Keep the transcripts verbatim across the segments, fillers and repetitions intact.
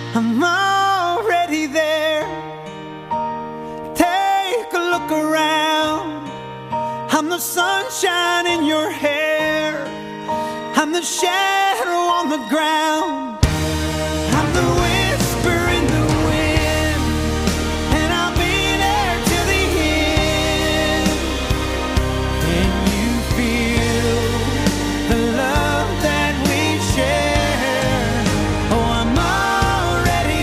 I'm already there. Take a look around. I'm the sunshine in your hair. I'm the shadow on the ground. I'm the whisper in the wind. And I'll be there till the end. Can you feel the love that we share? Oh, I'm already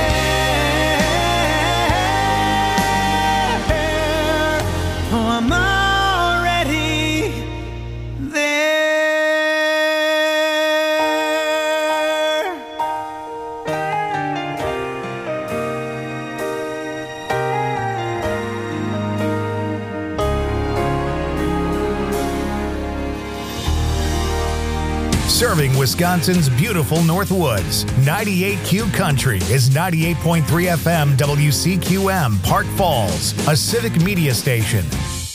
there. Oh, I'm already there. Serving Wisconsin's beautiful North Woods. ninety-eight Q Country is ninety-eight point three F M W C Q M, Park Falls, a civic media station.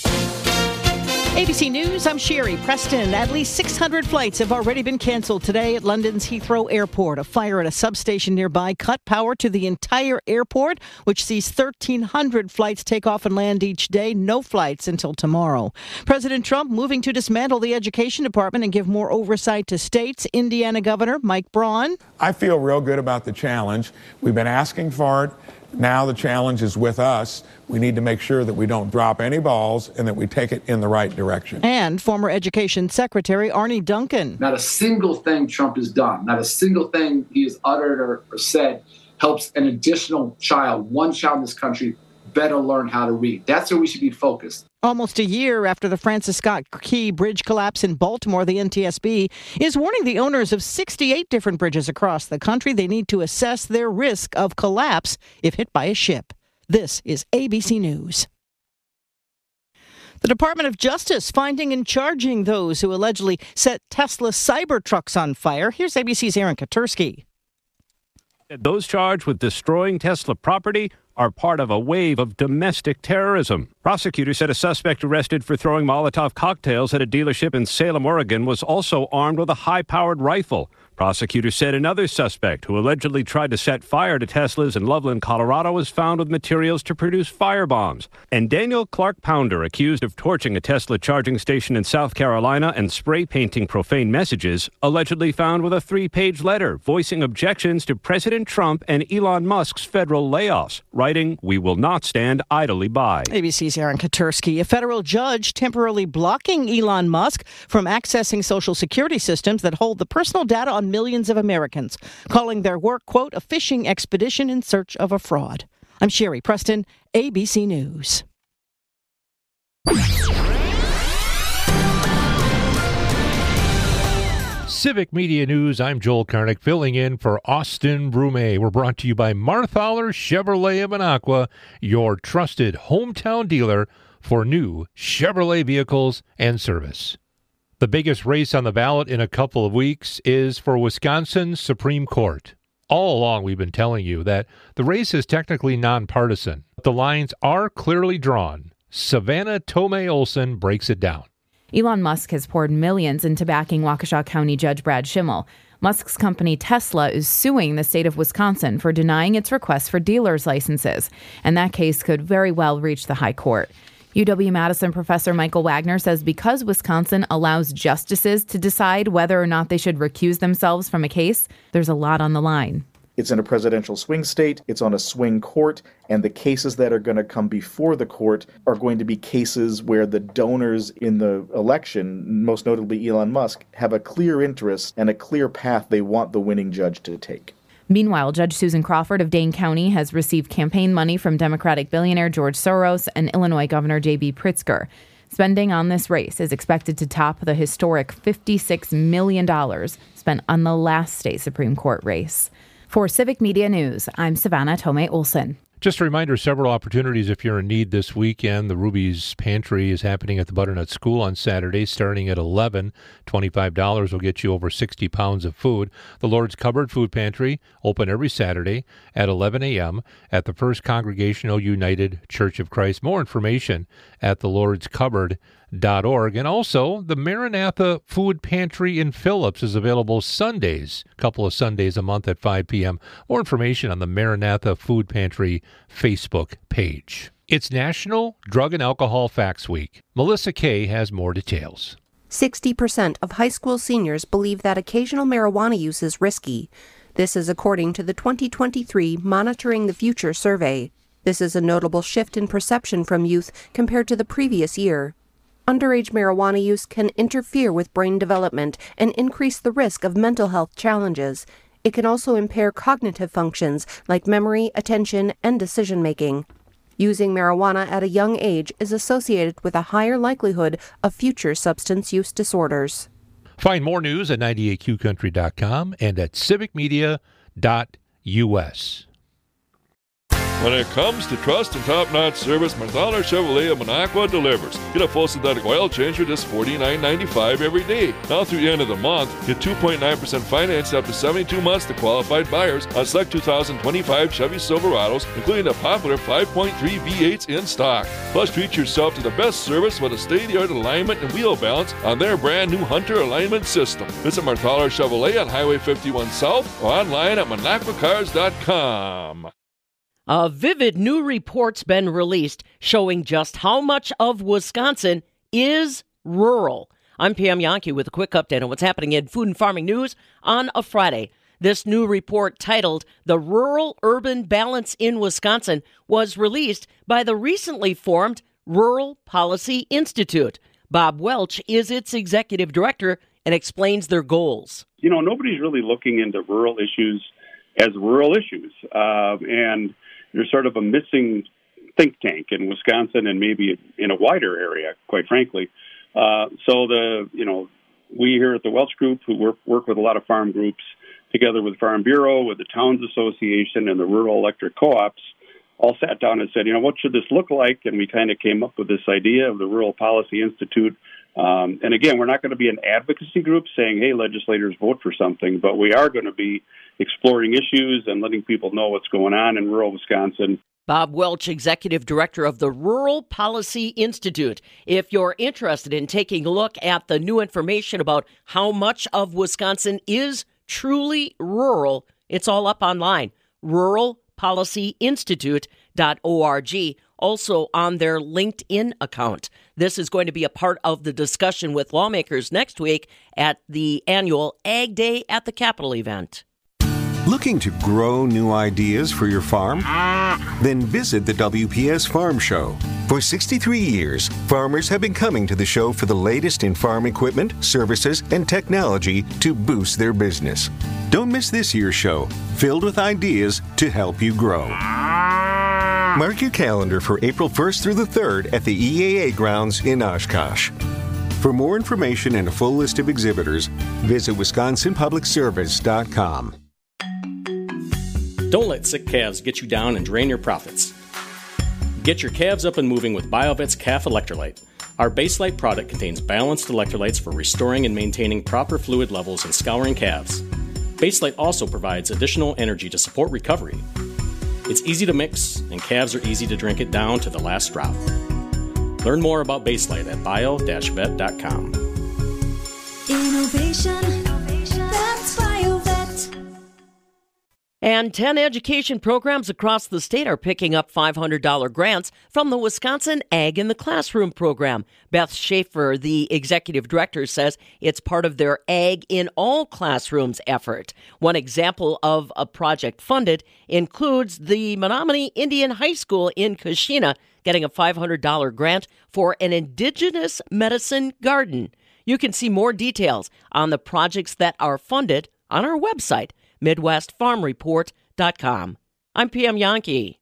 A B C News, I'm Sherry Preston. At least six hundred flights have already been canceled today at London's Heathrow Airport. A fire at a substation nearby cut power to the entire airport, which sees thirteen hundred flights take off and land each day. No flights until tomorrow. President Trump moving to dismantle the education department and give more oversight to states. Indiana Governor Mike Braun. I feel real good about the challenge. We've been asking for it. Now the challenge is with us. We need to make sure that we don't drop any balls and that we take it in the right direction. And former Education Secretary Arne Duncan. Not a single thing Trump has done, not a single thing he has uttered or, or said helps an additional child, one child in this country, better learn how to read. That's where we should be focused. Almost a year after the Francis Scott Key Bridge collapse in Baltimore, the N T S B is warning the owners of sixty-eight different bridges across the country they need to assess their risk of collapse if hit by a ship. This is A B C News. The Department of Justice finding and charging those who allegedly set Tesla Cybertrucks on fire. Here's A B C's Aaron Katursky. Those charged with destroying Tesla property are part of a wave of domestic terrorism. Prosecutors said a suspect arrested for throwing Molotov cocktails at a dealership in Salem, Oregon, was also armed with a high-powered rifle. Prosecutors said another suspect who allegedly tried to set fire to Teslas in Loveland, Colorado, was found with materials to produce firebombs. And Daniel Clark Pounder, accused of torching a Tesla charging station in South Carolina and spray painting profane messages, allegedly found with a three-page letter voicing objections to President Trump and Elon Musk's federal layoffs, writing, "We will not stand idly by." A B C's Aaron Katursky. A federal judge temporarily blocking Elon Musk from accessing Social Security systems that hold the personal data on millions of Americans, calling their work, quote, a fishing expedition in search of a fraud. I'm Sherry Preston, A B C News. Civic Media News, I'm Joel Karnick, filling in for Austin Brume. We're brought to you by Marthaler Chevrolet of Minocqua, your trusted hometown dealer for new Chevrolet vehicles and service. The biggest race on the ballot in a couple of weeks is for Wisconsin's Supreme Court. All along, we've been telling you that the race is technically nonpartisan, but the lines are clearly drawn. Savannah Tomei Olson breaks it down. Elon Musk has poured millions into backing Waukesha County Judge Brad Schimmel. Musk's company Tesla is suing the state of Wisconsin for denying its request for dealer's licenses, and that case could very well reach the high court. U W-Madison professor Michael Wagner says because Wisconsin allows justices to decide whether or not they should recuse themselves from a case, there's a lot on the line. It's in a presidential swing state, it's on a swing court, and the cases that are going to come before the court are going to be cases where the donors in the election, most notably Elon Musk, have a clear interest and a clear path they want the winning judge to take. Meanwhile, Judge Susan Crawford of Dane County has received campaign money from Democratic billionaire George Soros and Illinois Governor J B Pritzker. Spending on this race is expected to top the historic fifty-six million dollars spent on the last state Supreme Court race. For Civic Media News, I'm Savannah Tomei Olson. Just a reminder, several opportunities if you're in need this weekend. The Ruby's Pantry is happening at the Butternut School on Saturday, starting at eleven. twenty-five dollars will get you over sixty pounds of food. The Lord's Cupboard Food Pantry, open every Saturday at eleven a.m. at the First Congregational United Church of Christ. More information at the lords cupboard dot org. And also, the Maranatha Food Pantry in Phillips is available Sundays, a couple of Sundays a month at five p.m. More information on the Maranatha Food Pantry Facebook page. It's National Drug and Alcohol Facts Week. Melissa Kay has more details. sixty percent of high school seniors believe that occasional marijuana use is risky. This is according to the twenty twenty-three Monitoring the Future survey. This is a notable shift in perception from youth compared to the previous year. Underage marijuana use can interfere with brain development and increase the risk of mental health challenges. It can also impair cognitive functions like memory, attention, and decision-making. Using marijuana at a young age is associated with a higher likelihood of future substance use disorders. Find more news at ninety-eight Q country dot com and at civic media dot U S. When it comes to trust and top-notch service, Marthaler Chevrolet of Minocqua delivers. Get a full synthetic oil change for just forty-nine ninety-five every day. Now through the end of the month, get two point nine percent financed up to seventy-two months to qualified buyers on select two thousand twenty-five Chevy Silverados, including the popular five point three V eights in stock. Plus, treat yourself to the best service with a state-of-the-art alignment and wheel balance on their brand new Hunter alignment system. Visit Marthaler Chevrolet on Highway fifty-one South or online at minocqua cars dot com. A vivid new report's been released showing just how much of Wisconsin is rural. I'm Pam Yankee with a quick update on what's happening in food and farming news on a Friday. This new report, titled The Rural-Urban Balance in Wisconsin, was released by the recently formed Rural Policy Institute. Bob Welch is its executive director and explains their goals. You know, nobody's really looking into rural issues as rural issues, uh, and there's sort of a missing think tank in Wisconsin and maybe in a wider area, quite frankly. Uh, so the, you know, we here at the Welch Group, who work, work with a lot of farm groups, together with Farm Bureau, with the Towns Association and the Rural Electric Co-ops, all sat down and said, you know, what should this look like? And we kind of came up with this idea of the Rural Policy Institute. Um, and again, we're not going to be an advocacy group saying, hey, legislators, vote for something, but we are going to be exploring issues and letting people know what's going on in rural Wisconsin. Bob Welch, executive director of the Rural Policy Institute. If you're interested in taking a look at the new information about how much of Wisconsin is truly rural, it's all up online, rural policy institute dot org. Also on their LinkedIn account. This is going to be a part of the discussion with lawmakers next week at the annual Ag Day at the Capitol event. Looking to grow new ideas for your farm? Then visit the W P S Farm Show. For sixty-three years, farmers have been coming to the show for the latest in farm equipment, services, and technology to boost their business. Don't miss this year's show, filled with ideas to help you grow. Mark your calendar for April first through the third at the E A A grounds in Oshkosh. For more information and a full list of exhibitors, visit wisconsin public service dot com. Don't let sick calves get you down and drain your profits. Get your calves up and moving with BioVet's Calf Electrolyte. Our Baselite product contains balanced electrolytes for restoring and maintaining proper fluid levels and scouring calves. Baselite also provides additional energy to support recovery. It's easy to mix, and calves are easy to drink it down to the last drop. Learn more about Baselite at bio dash vet dot com. Innovation, that's BioVet. And ten education programs across the state are picking up five hundred dollars grants from the Wisconsin Ag in the Classroom program. Beth Schaefer, the executive director, says it's part of their Ag in All Classrooms effort. One example of a project funded includes the Menominee Indian High School in Kashina getting a five hundred dollars grant for an indigenous medicine garden. You can see more details on the projects that are funded on our website, midwest farm report dot com. I'm P M Yankee.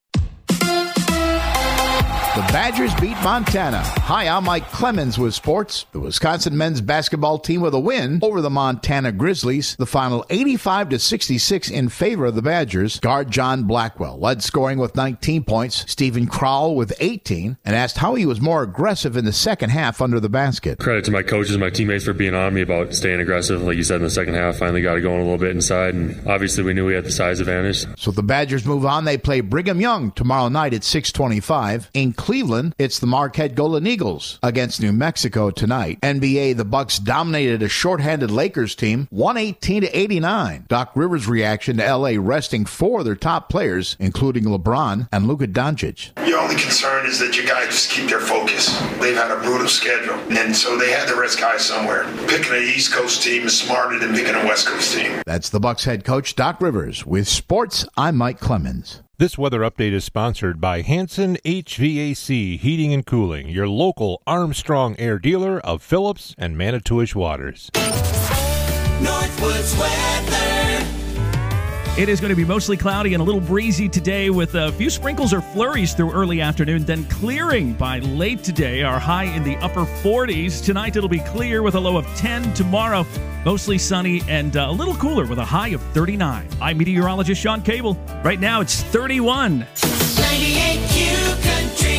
The Badgers beat Montana. Hi, I'm Mike Clemens with sports. The Wisconsin men's basketball team with a win over the Montana Grizzlies. The final eighty-five to sixty-six in favor of the Badgers. Guard John Blackwell led scoring with nineteen points. Stephen Crowell with eighteen, and asked how he was more aggressive in the second half under the basket. Credit to my coaches and my teammates for being on me about staying aggressive. Like you said, in the second half, finally got it going a little bit inside, and obviously we knew we had the size advantage. So the Badgers move on. They play Brigham Young tomorrow night at six twenty-five. Including Cleveland, it's the Marquette Golden Eagles against New Mexico tonight. N B A, the Bucks dominated a shorthanded Lakers team, one eighteen to eighty-nine. Doc Rivers' reaction to L A resting four of their top players, including LeBron and Luka Doncic. Your only concern is that your guys just keep their focus. They've had a brutal schedule, and so they had to rest guys somewhere. Picking an East Coast team is smarter than picking a West Coast team. That's the Bucks head coach, Doc Rivers. With sports, I'm Mike Clemens. This weather update is sponsored by Hanson H V A C Heating and Cooling, your local Armstrong Air dealer of Phillips and Manitowish Waters. Northwoods weather. It is going to be mostly cloudy and a little breezy today with a few sprinkles or flurries through early afternoon, then clearing by late today. Our high in the upper forties. Tonight it'll be clear with a low of ten. Tomorrow, mostly sunny and uh, a little cooler with a high of thirty-nine. I'm meteorologist Sean Cable. Right now it's thirty-one. ninety-eight Q Country.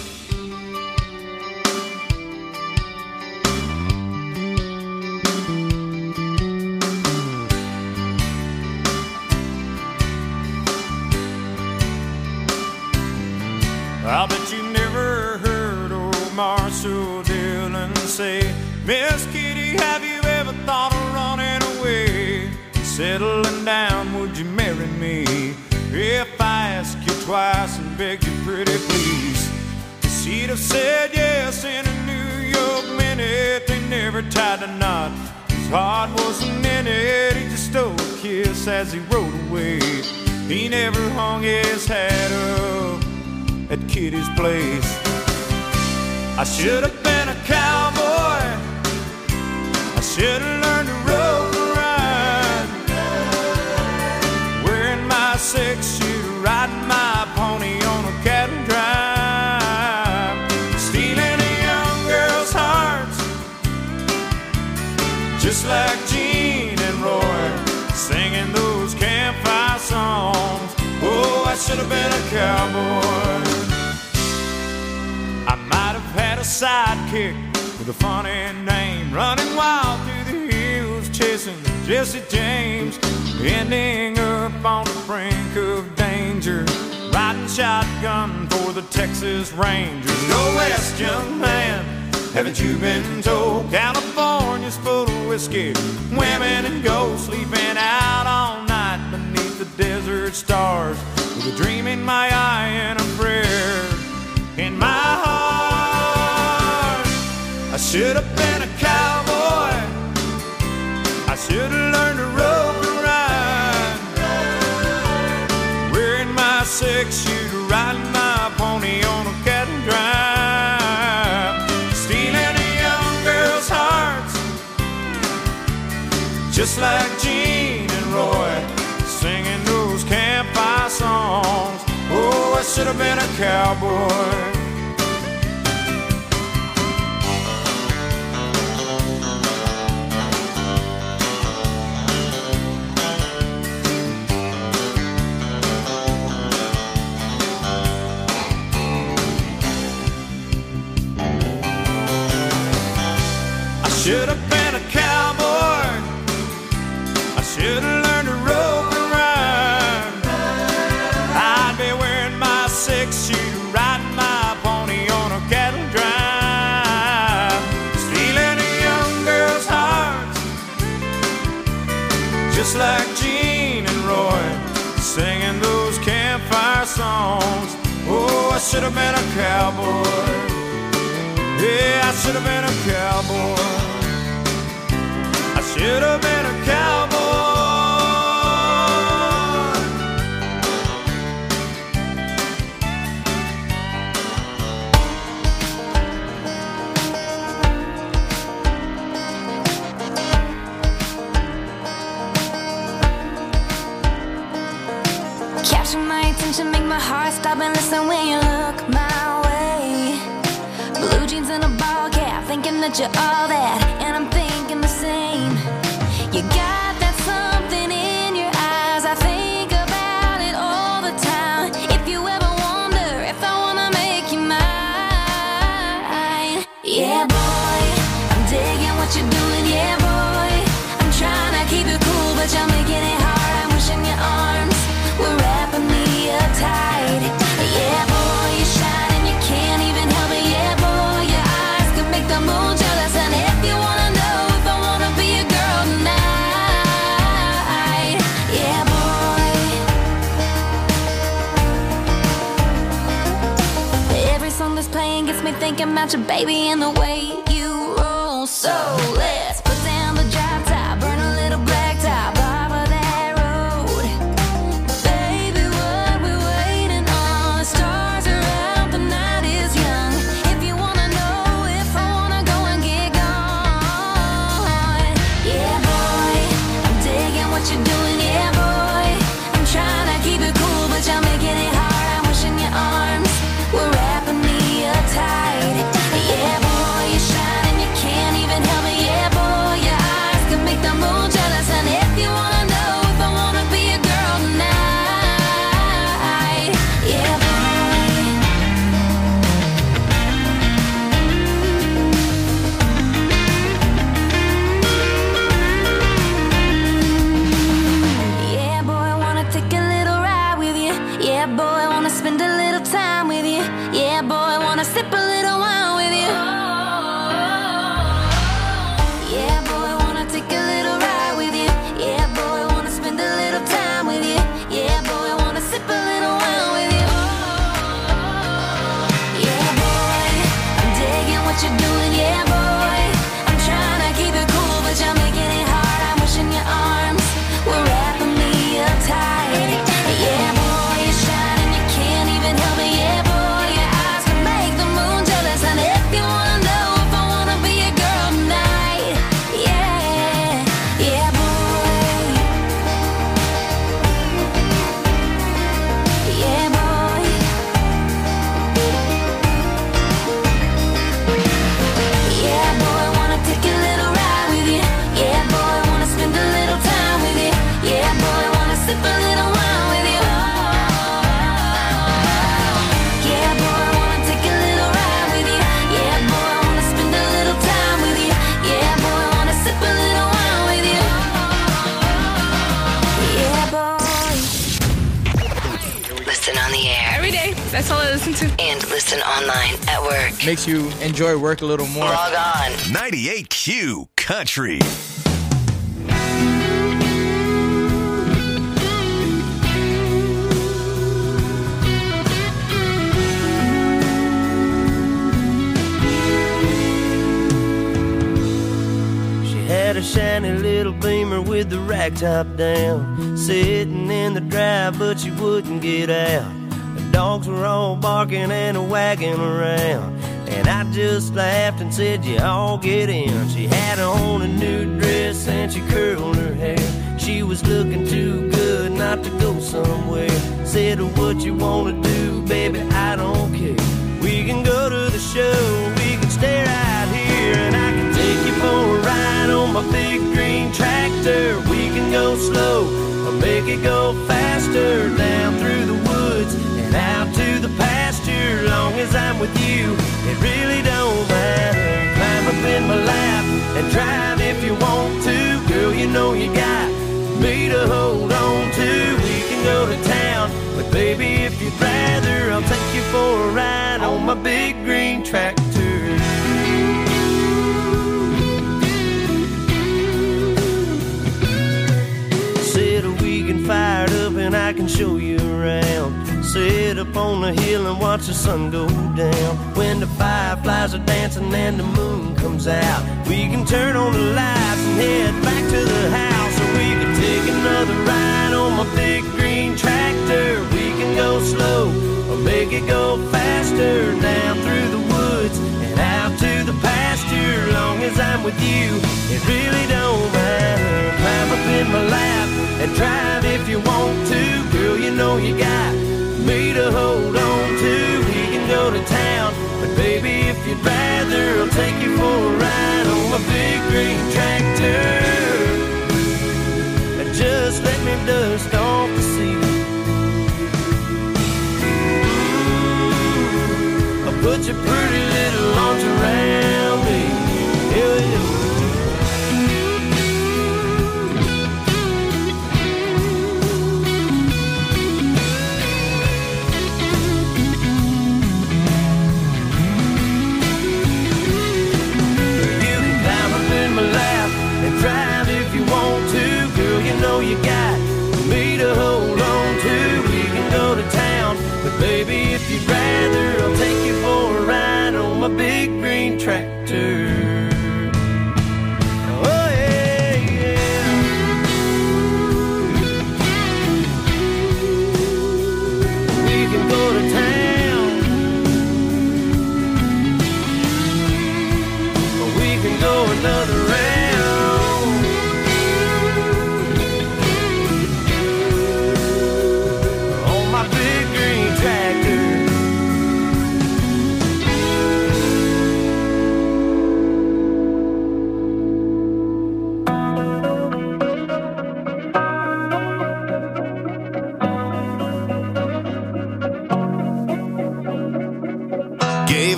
I bet you never heard old Marshall Dillon say, Miss Kitty, have you ever thought of running away? Settling down, would you marry me? If I ask you twice and beg you pretty please. She'd have said yes in a New York minute. They never tied a knot, his heart wasn't in it. He just stole a kiss as he rode away. He never hung his hat up at Kitty's place. I should have been a cowboy. I should have learned to rope and ride, wearing my six-shooter, riding my pony on a cattle drive, stealing a young girl's hearts, just like Gene and Roy, singing those campfire songs. Oh, I should have been a cowboy. I might have had a sidekick with a funny name, running wild through the hills, chasing Jesse James, ending up on the brink of danger, riding shotgun for the Texas Rangers. Go west, young man, haven't you been told? California's full of whiskey, women and gold, sleeping out all night beneath the desert stars, with a dream in my eye and a prayer in my heart. I should have been a cowboy. I should have learned to rope and ride, wearing my six-shooter, riding my pony on a cattle drive, stealing a young girl's hearts, just like Gene and Roy, singing those campfire songs. Oh, I should have been a cowboy. I should have been a cowboy. I should have learned to rope and ride. I'd be wearing my six-shooter, riding my pony on a cattle drive, stealing a young girl's hearts, just like Gene and Roy, singing those campfire songs. Oh, I should have been a cowboy. Yeah, I should have been a cowboy. I should have been a cowboy. Capture my attention, make my heart stop and listen when you look my way. Blue jeans and a ball cap, thinking that you're all that, and I'm thinking the same. You got that something in your eyes, I think about it all the time. If you ever wonder if I wanna make you mine, yeah boy, I'm digging what you're doing, yeah boy. I'm trying to keep it cool, but you're making it hard. I'm wishing your arms were wrapping me up tight. Yeah boy, you shine and you can't thinking about your baby and the way you roll. So let's put down the drop top, burn a little black top off of that road. Baby, what we waiting on? The stars are out, the night is young. If you wanna know if I wanna go and get gone, yeah, boy, I'm digging what you're doing, yeah, boy. I'm trying to keep it cool, but you're making it hard. I'm wishing your arms were wrapping me up tight. Yeah, boy, you're shining, you can't even help me. Yeah, boy, your eyes can make the moon jealous. And if you wanna know if I wanna be a girl tonight, yeah, boy. Yeah, boy, I wanna take a little ride with you. Yeah, boy, I wanna spend a little time with you. Yeah, boy, I wanna sip a little wine with you. Yeah, boy, I wanna take a little ride with you. Yeah, boy, I wanna spend a little time with you. Yeah, boy, I wanna sip a little wine with you. Yeah, boy, I'm digging what you're doing. Yeah, boy, I'm trying to keep it cool, but you're making it hard. I'm wishing your arms were wrapping me up tight. Yeah, boy, you're shining, you can't even help me. Yeah, boy, your eyes can make the moon jealous. And if you wanna know if I wanna be a girl tonight, yeah, yeah, boy, yeah, boy, yeah, boy, I wanna take a little ride with you. Yeah, boy, I wanna spend a little time with you. Yeah, boy, I wanna sip a little wine with you. Yeah, boy, I wanna take a little ride with you. Yeah, boy, I wanna spend a little time with you. Yeah, boy, I wanna sip a little wine with you. Yeah, boy. Listen on the air. Every day. That's all I listen to. And listen online at work. Makes you enjoy work a little more. Log on. ninety-eight Q Country. She had a shiny little Beamer with the rag top down, sitting in the drive, but she wouldn't get out. The dogs were all barking and wagging around, and I just laughed and said, you all get in. She had on a new dress and she curled her hair. She was looking too good not to go somewhere. Said, what you wanna do, baby, I don't care. We can go to the show, we can stay right here, and I can take you for a ride on my big green tractor. We can go slow or make it go faster, down through the woods and out to the pasture. Long as I'm with you, it really don't matter. Climb up in my lap and drive if you want to. Girl, you know you got me to hold on to. We can go to town, but baby, if you'd rather, I'll take you for a ride on my big green tractor. Said we can fire it up and I can show you around. Sit up on the hill and watch the sun go down. When the fireflies are dancing and the moon comes out, we can turn on the lights and head back to the house. Or we can take another ride on my big green tractor. We can go slow or make it go faster, down through the woods and out to the pasture. Long as I'm with you, it really don't matter. Climb up in my lap and drive if you want to. Girl, you know you got me to hold on to. We can go to town, but baby, if you'd rather, I'll take you for a ride on my big green tractor. Just let me dust off the seat. Ooh, I'll put your pretty little arms around me. Yeah, yeah. Drive if you want to, girl, you know you got me to hold on to. We can go to town, but baby, if you'd rather, I'll take you for a ride on my big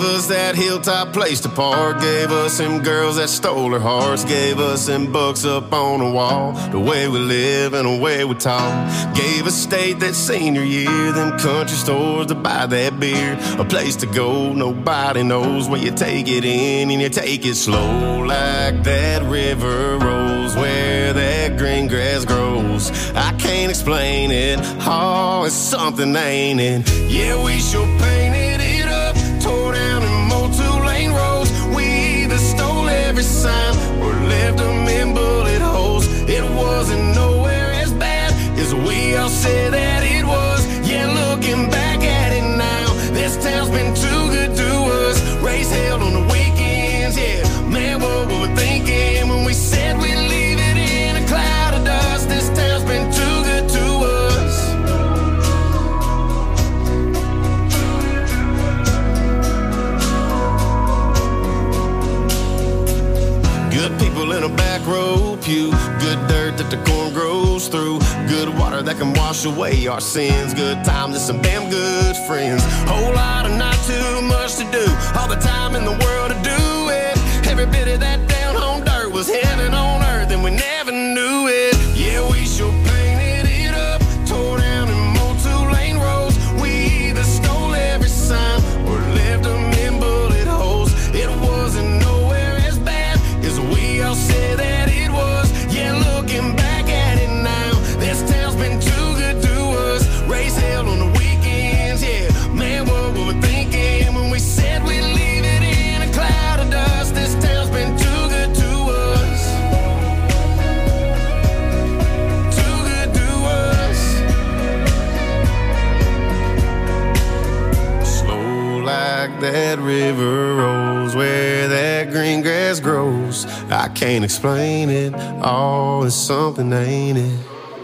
us that hilltop place to park, gave us them girls that stole our hearts, gave us them books up on the wall, the way we live and the way we talk, gave us state that senior year, them country stores to buy that beer, a place to go, nobody knows where you take it in and you take it slow, like that river rolls where that green grass grows. I can't explain it, oh, it's something, ain't it? Yeah, we sure painted it up, tore down and mowed two-lane roads. We either stole every sign or left them in bullet holes. It wasn't nowhere as bad as we all said that it was. Yeah, looking back at it now, this town's been too good to us. Race held on the weekends, yeah. Man, what were we thinking when we said we'd leave it in a cloud of dust? This town's been too good to us. Good people in a back row pew, good dirt that the corn grows through, good water that can wash away our sins, good times and some damn good friends, whole lot of not too much to do, all the time in the world to do it, every bit of that down home dirt was heaven on earth and we never knew it. Yeah, we sure painted it up, tore down and mowed two-lane roads. We either stole every sign or left them in bullet holes. It wasn't nowhere as bad as we all said that it was. Yeah, looking back at it now, this town's been too good to us. Race held on the weekends, yeah. Man, what were we thinking when we said we'd leave it in a cloud of dust? This town's been too good to us. Too good to us. Slow like that river rolls where that green grass grows. I can't explain it, oh, it's something, ain't it?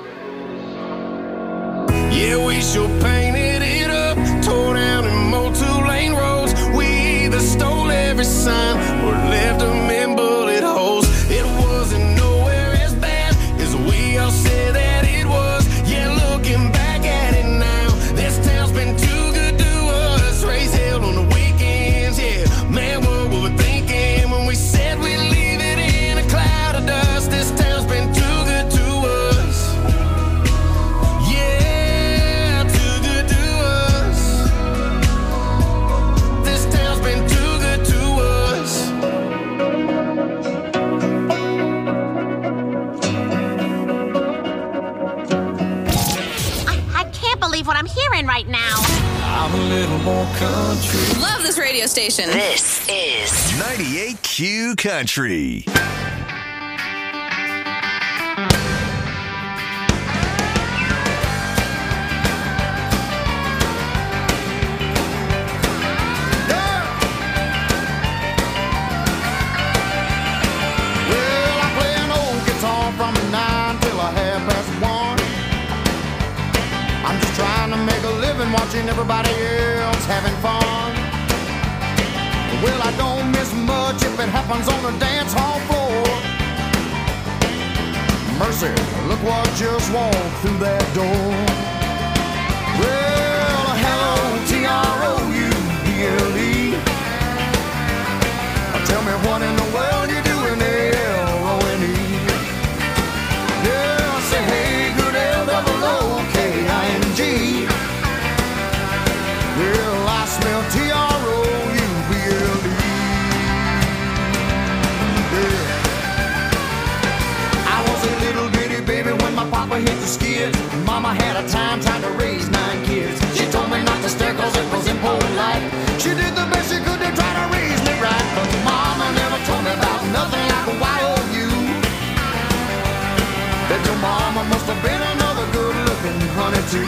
Yeah, we sure painted it up, tore down and mowed two-lane roads. We either stole every sign or left them in bullet holes. It wasn't nowhere as bad as we all said that it was. Yeah, looking back at it now, this town's been too good to us. Race held on the weekends, yeah. Man, what were we thinking when we said we'd leave it in a cloud of dust? This town's been too good to us. Yeah, too good to us. This town's been too good to us. I, I can't believe what I'm hearing right now. I'm a little more country. Love this radio station. This is ninety-eight Q Country. Well, I play an old guitar from nine till a half past one. I'm just trying to make a living watching everybody else having fun. Well, I don't miss much if it happens on the dance hall floor. Mercy, look what just walked through that door. Well, hello, T R O U B L E. Tell me what in the world you doing there, L O N E. Yeah, I say, hey, good L double O K I N G. Well, I smell T R O U B L E. Yeah. I was a little bitty baby when my papa hit the skids. Mama had a time trying to raise nine kids. She told me not to stare cause it was impolite. She did the best she could to try to raise me right. But mama never told me about nothing like a Y O U. That your mama must have been another good looking honey too.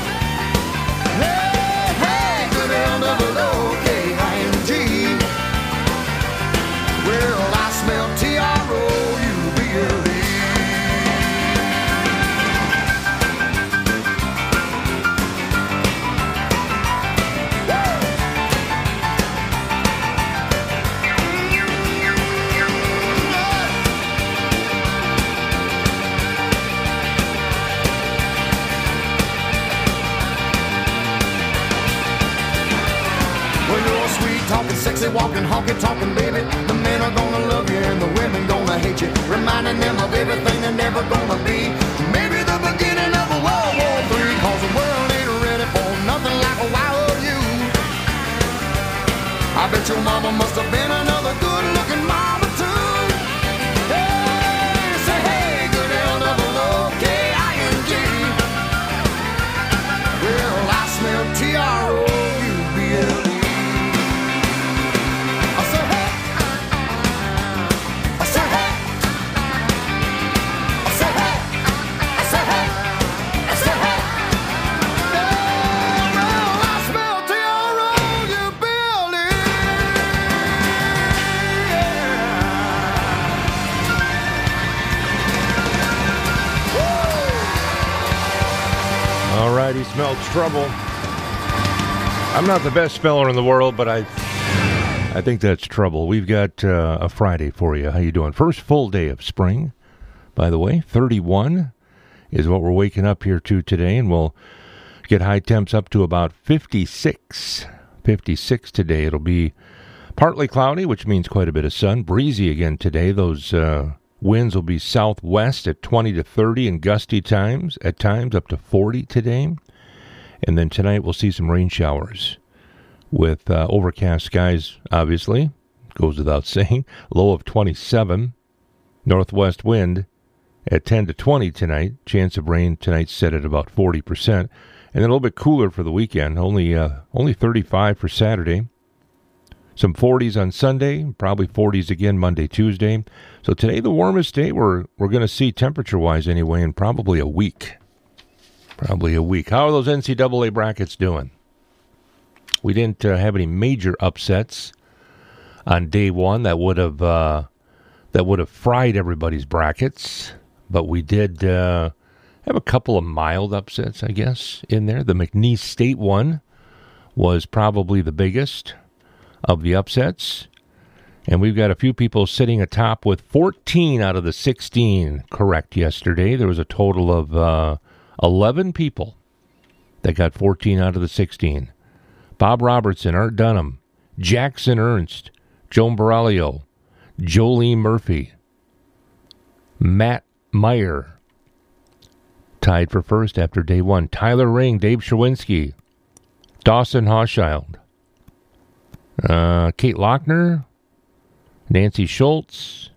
Hey, hey, good L double O K I N G. Well, I smell T R O U B L E. sexy walking, honky talking, baby. The men are gonna love you and the women gonna hate you, reminding them of everything they're never gonna be. Maybe the beginning of a World War Three, cause the world ain't ready for nothing like a wild you. I bet your mama must have been another good-looking mama too. Hey, say hey, good L double O K I N G. Well, I smell T R O U B L E. I say hey, I say hey, I say hey, I say hey, I say hey. Yeah, well, I smell T R O U B L E. All right, he smelled trouble. I'm not the best speller in the world, but I I think that's trouble. We've got uh, a Friday for you. How you doing? First full day of spring, by the way. thirty-one is what we're waking up here to today, and we'll get high temps up to about fifty-six. fifty-six today. It'll be partly cloudy, which means quite a bit of sun. Breezy again today. Those uh, winds will be southwest at twenty to thirty and gusty times, at times up to forty today. And then tonight we'll see some rain showers with uh, overcast skies, obviously. Goes without saying. Low of twenty-seven. Northwest wind at ten to twenty tonight. Chance of rain tonight set at about forty percent. And then a little bit cooler for the weekend. Only uh, only thirty-five for Saturday. Some forties on Sunday. Probably forties again Monday, Tuesday. So today the warmest day we're, we're going to see temperature-wise anyway in probably a week. Probably a week. How are those N C double A brackets doing? We didn't uh, have any major upsets on day one that would have uh, that would have fried everybody's brackets, but we did uh, have a couple of mild upsets, I guess, in there. The McNeese State one was probably the biggest of the upsets, and we've got a few people sitting atop with fourteen out of the sixteen correct yesterday. There was a total of uh, eleven people that got fourteen out of the sixteen. Bob Robertson, Art Dunham, Jackson Ernst, Joan Baraglio, Jolene Murphy, Matt Meyer, tied for first after day one. Tyler Ring, Dave Sherwinski, Dawson Hochschild, uh, Kate Lochner, Nancy Schultz,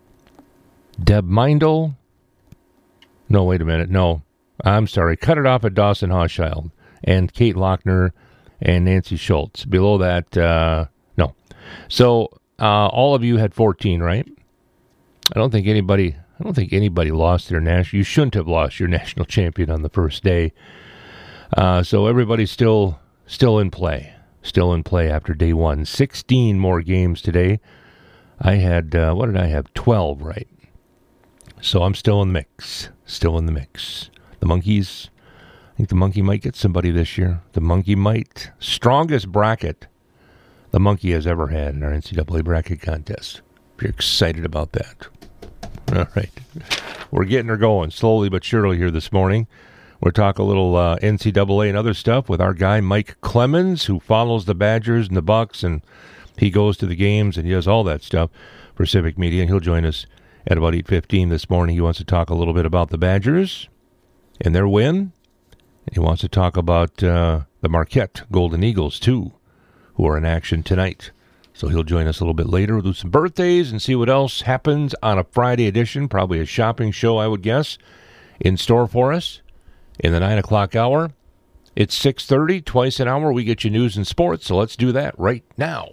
Deb Meindl. No, wait a minute. No, I'm sorry. Cut it off at Dawson Hochschild and Kate Lochner and Nancy Schultz. Below that, uh, no. So uh, all of you had fourteen, right? I don't think anybody. I don't think anybody lost their national. You shouldn't have lost your national champion on the first day. Uh, so everybody's still still in play. Still in play after day one. Sixteen more games today. I had uh, what did I have? Twelve, right? So I'm still in the mix. Still in the mix. The Monkeys. I think the Monkey might get somebody this year. The Monkey might. Strongest bracket the Monkey has ever had in our N C double A bracket contest. If you're excited about that. All right. We're getting her going slowly but surely here this morning. We'll talk a little uh, N C double A and other stuff with our guy Mike Clemens, who follows the Badgers and the Bucks, and he goes to the games and he does all that stuff for Civic Media, and he'll join us at about eight fifteen this morning. He wants to talk a little bit about the Badgers and their win. He wants to talk about uh, the Marquette Golden Eagles, too, who are in action tonight. So he'll join us a little bit later. We'll do some birthdays and see what else happens on a Friday edition. Probably a shopping show, I would guess, in store for us in the nine o'clock hour. It's six thirty, twice an hour. We get you news and sports, so let's do that right now.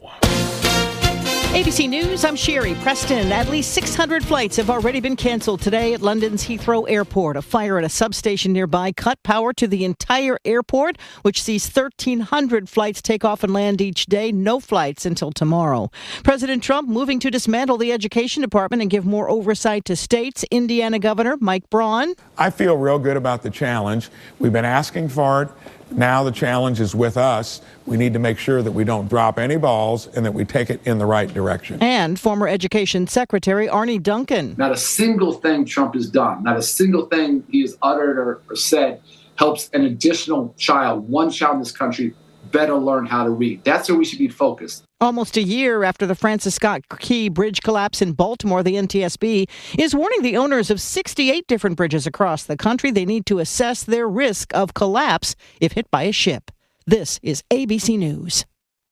A B C News, I'm Sherry Preston. At least six hundred flights have already been canceled today at London's Heathrow Airport. A fire at a substation nearby cut power to the entire airport, which sees thirteen hundred flights take off and land each day. No flights until tomorrow. President Trump moving to dismantle the education department and give more oversight to states. Indiana Governor Mike Braun. I feel real good about the challenge. We've been asking for it. Now the challenge is with us. We need to make sure that we don't drop any balls and that we take it in the right direction. And former Education Secretary Arnie Duncan. Not a single thing Trump has done, not a single thing he has uttered or, or said helps an additional child, one child in this country, better learn how to read. That's where we should be focused. Almost a year after the Francis Scott Key Bridge collapse in Baltimore, the N T S B is warning the owners of sixty-eight different bridges across the country they need to assess their risk of collapse if hit by a ship. This is A B C News.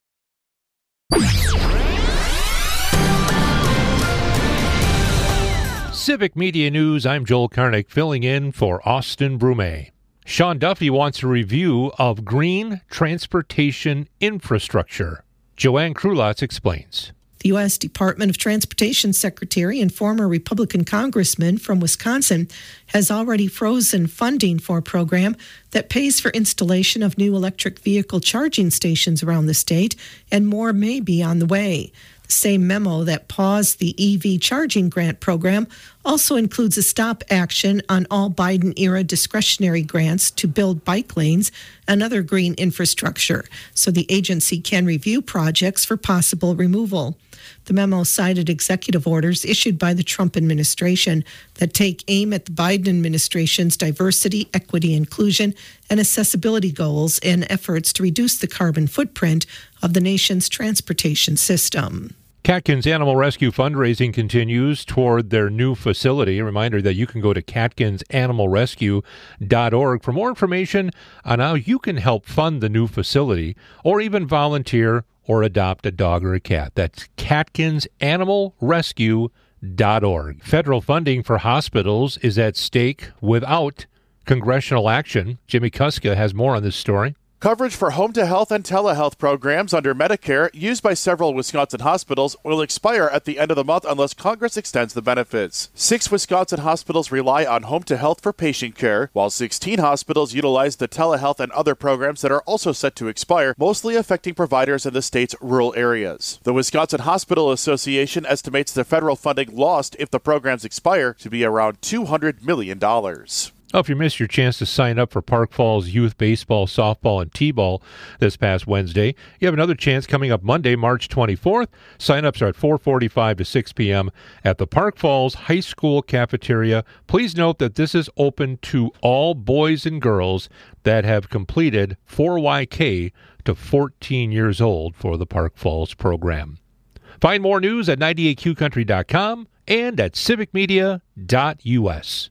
Civic Media News, I'm Joel Karnick, filling in for Austin Brume. Sean Duffy wants a review of green transportation infrastructure. Joanne Krulotz explains. The U S Department of Transportation Secretary and former Republican congressman from Wisconsin has already frozen funding for a program that pays for installation of new electric vehicle charging stations around the state, and more may be on the way. The same memo that paused the E V charging grant program also includes a stop action on all Biden-era discretionary grants to build bike lanes and other green infrastructure, so the agency can review projects for possible removal. The memo cited executive orders issued by the Trump administration that take aim at the Biden administration's diversity, equity, inclusion, and accessibility goals in efforts to reduce the carbon footprint of the nation's transportation system. Catkins Animal Rescue fundraising continues toward their new facility. A reminder that you can go to catkins animal rescue dot org for more information on how you can help fund the new facility or even volunteer or adopt a dog or a cat. That's catkins animal rescue dot org. Federal funding for hospitals is at stake without congressional action. Jimmy Kuska has more on this story. Coverage for home-to-health and telehealth programs under Medicare used by several Wisconsin hospitals will expire at the end of the month unless Congress extends the benefits. Six Wisconsin hospitals rely on home-to-health for patient care, while sixteen hospitals utilize the telehealth and other programs that are also set to expire, mostly affecting providers in the state's rural areas. The Wisconsin Hospital Association estimates the federal funding lost if the programs expire to be around two hundred million dollars. Oh, if you missed your chance to sign up for Park Falls Youth Baseball, Softball, and T-Ball this past Wednesday, you have another chance coming up Monday, March twenty-fourth. Sign-ups are at four forty-five to six p.m. at the Park Falls High School cafeteria. Please note that this is open to all boys and girls that have completed four Y K to fourteen years old for the Park Falls program. Find more news at ninety-eight Q country dot com and at civic media dot U S.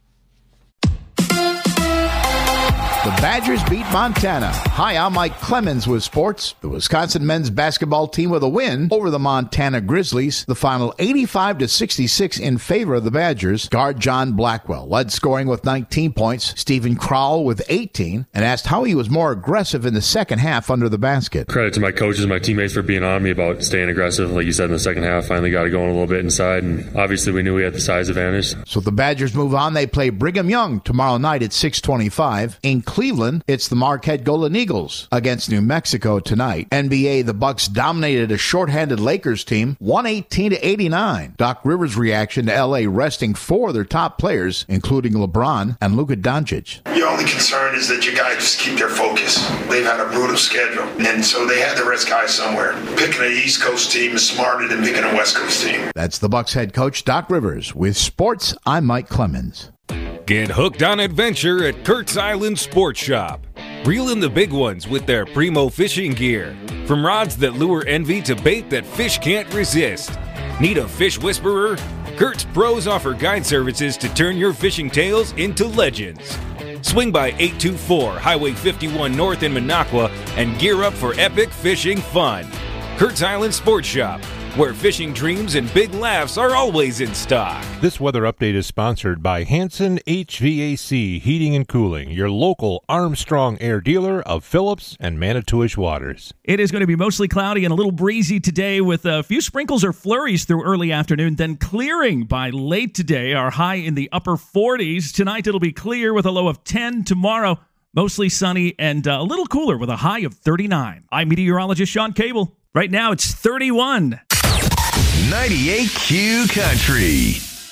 The Badgers beat Montana. Hi, I'm Mike Clemens with sports. The Wisconsin men's basketball team with a win over the Montana Grizzlies. The final eighty-five to sixty-six in favor of the Badgers. Guard John Blackwell led scoring with nineteen points. Stephen Crowell with eighteen, and asked how he was more aggressive in the second half under the basket. Credit to my coaches, my teammates for being on me about staying aggressive. Like you said, in the second half, finally got it going a little bit inside, and obviously we knew we had the size advantage. So the Badgers move on. They play Brigham Young tomorrow night at six twenty-five. In Cleveland, it's the Marquette Golden Eagles against New Mexico tonight. N B A, the Bucks dominated a shorthanded Lakers team, one eighteen to eighty-nine. Doc Rivers' reaction to L A resting four of their top players, including LeBron and Luka Doncic. Your only concern is that your guys just keep their focus. They've had a brutal schedule, and so they had the rest guys somewhere. Picking an East Coast team is smarter than picking a West Coast team. That's the Bucks head coach, Doc Rivers. With sports, I'm Mike Clemens. Get hooked on adventure at Kurt's Island Sports Shop. Reel in the big ones with their primo fishing gear. From rods that lure envy to bait that fish can't resist. Need a fish whisperer? Kurt's pros offer guide services to turn your fishing tales into legends. Swing by eight two four Highway fifty-one North in Minocqua and gear up for epic fishing fun. Kurt's Island Sports Shop, where fishing dreams and big laughs are always in stock. This weather update is sponsored by Hanson H V A C Heating and Cooling, your local Armstrong Air dealer of Phillips and Manitowish waters. It is going to be mostly cloudy and a little breezy today with a few sprinkles or flurries through early afternoon, then clearing by late today. Our high in the upper forties. Tonight it'll be clear with a low of ten. Tomorrow, mostly sunny and uh, a little cooler with a high of thirty-nine. I'm meteorologist Sean Cable. Right now it's thirty-one. ninety-eight Q Country.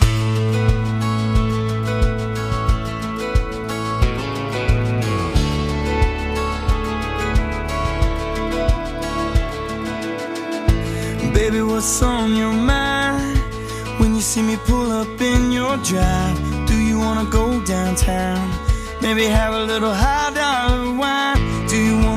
Baby, what's on your mind when you see me pull up in your drive? Do you wanna go downtown? Maybe have a little high dollar wine? Do you wanna go out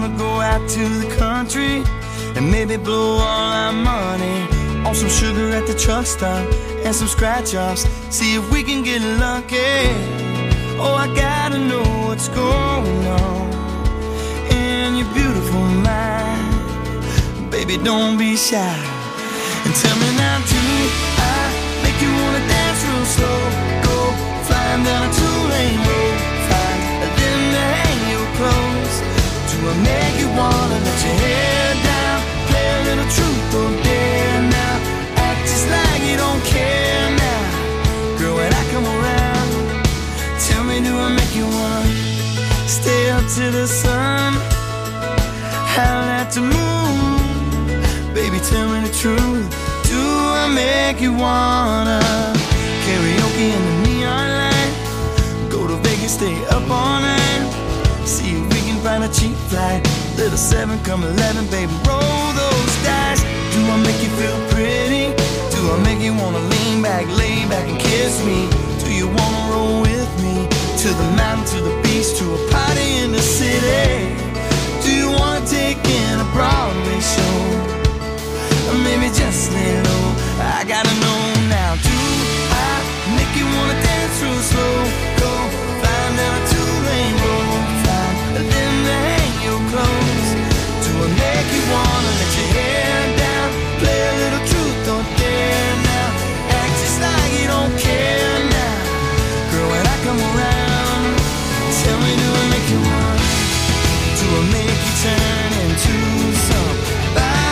out to the country and maybe blow all our money on some sugar at the truck stop and some scratch-offs. See if we can get lucky. Oh, I gotta know what's going on in your beautiful mind. Baby, don't be shy. And tell me now, do I make you wanna dance real slow? Go flying down a two-lane road, find a limb to hang your clothes. Do I make you wanna let your hair down, play a little truth or dare now, act just like you don't care now? Girl, when I come around, tell me, do I make you wanna stay up to the sun, howl at the moon? Baby, tell me the truth, do I make you wanna karaoke in the neon light, go to Vegas, stay up all night, see if we can find a cheap flight, little seven come eleven, baby, roll those dice. Do I make you feel pretty? Do I make you wanna lean back, lay back and kiss me? Do you wanna roll with me to the mountain, to the beach, to a party in the city? Do you wanna take in a Broadway show? Or maybe just lay low, I gotta know now. Do I make you wanna dance real slow? Go flying down a two-lane road, find a limb to hang your clothes. Do I make you wanna let your hair down, play a little truth or dare now, act just like you don't care now? Girl, when I come around, tell me, do I make you wanna, do I make you turn into somebody?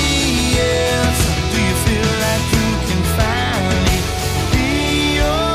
Do you feel like you can finally be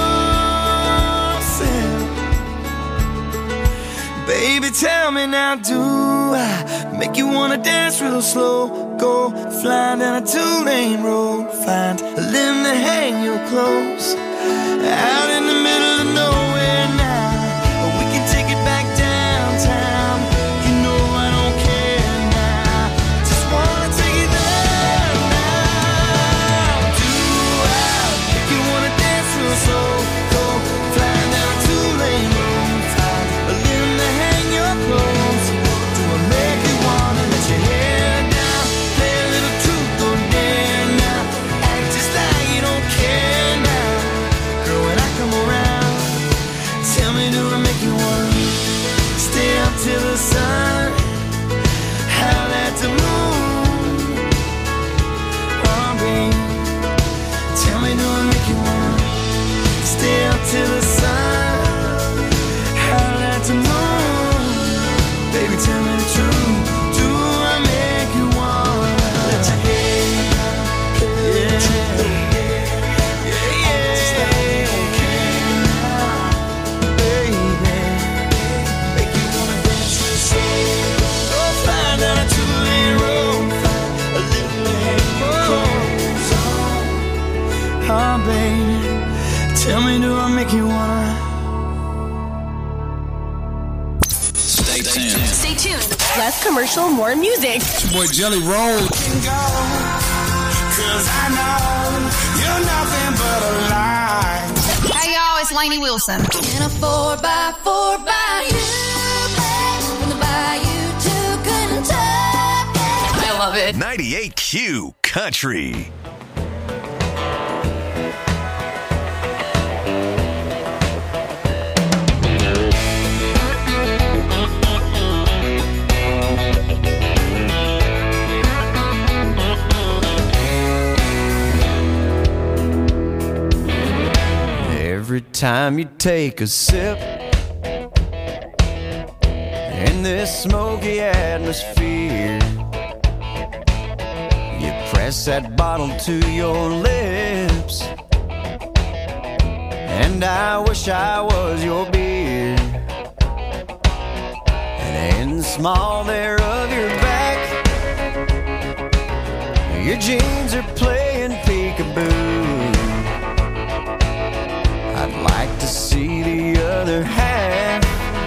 yourself? Baby, tell me now, do I make you wanna dance real slow? Go flying down a two-lane road, find a limb to hang your clothes, out in the middle of nowhere now, we can take it back downtown. You know I don't care now, just wanna take it there now. Do I make you wanna dance real slow? Go flying down a two-lane road, find a limb to hang your clothes. Do I make you wanna let your hair down, play a little truth or dare now, act just like you don't care now? Girl, when I come around, tell me, do I make you wanna stay up till the sun, howl at the moon? Oh, babe, tell me, do I make you wanna stay up till the sun, howl at the moon? Baby, tell me the truth, do I make you wanna let your hair down, yeah, yeah, yeah, just like you don't care now, baby, make you wanna dance real slow? Go flying down a two-lane road, find a little hang your clothes on. Oh, baby, tell me, do I make you wanna? Stay tuned. Stay tuned. Less commercial, more music. It's your boy Jelly Roll. Cause I know you're nothing but a lie. Hey y'all, it's Lainey Wilson. In a four by four bayou, from the bayou to Kentucky. I love it. ninety-eight Q Country. Every time you take a sip in this smoky atmosphere, you press that bottle to your lips, and I wish I was your beer. And in the small there of your back, your jeans are playing peekaboo. I'd like to see the other half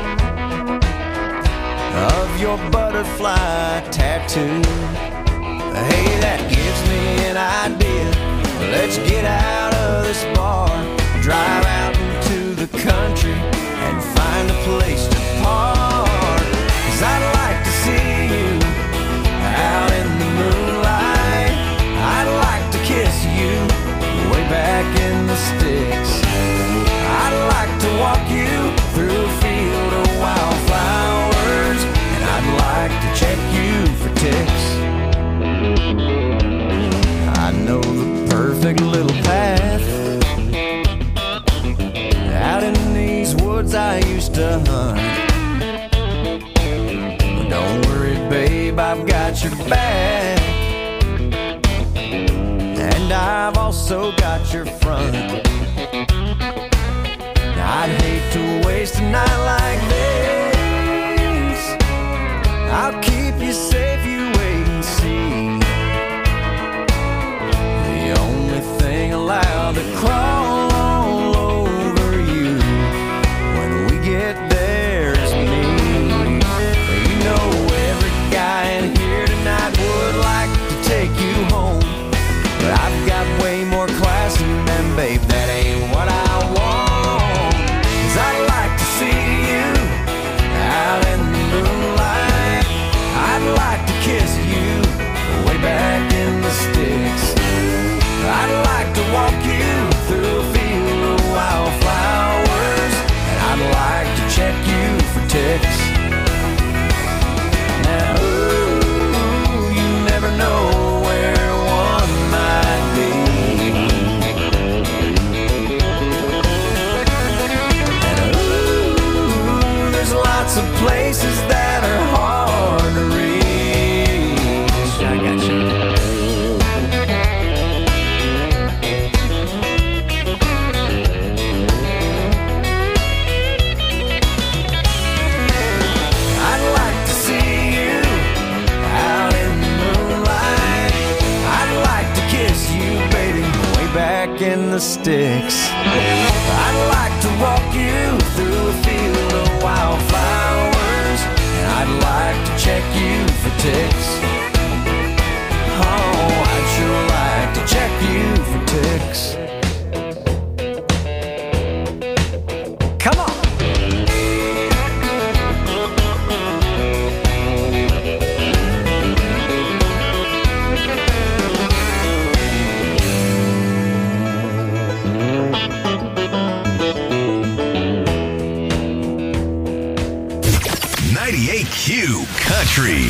of your butterfly tattoo. Hey, that gives me an idea. Let's get out of this bar, drive out into the country, and find a place to park. 'Cause I'd like to see you your back, and I've also got your front. Now, I'd hate to waste a night like this. I'll keep you safe, you wait and see. The only thing allowed to crawl all over you when we get there is me. You know every guy in here tonight would like to take you home, but I've got way more class than them, babe, that ain't what I want. 'Cause I'd like to see you out in the moonlight. I'd like to kiss you way back in the sticks. I'd like to walk you through a field of wildflowers, and I'd like to check you for ticks. Now, ooh, you never know where one might be. And ooh, there's lots of places that are hard to reach. I got you. I'd like to see you out in the moonlight. I'd like to kiss you, baby, way back in the sticks. I'd like to walk you through a field of wildflowers, and I'd like to check you for ticks. Oh, I'd sure like to check you for ticks. Come on. ninety-eight Q Country.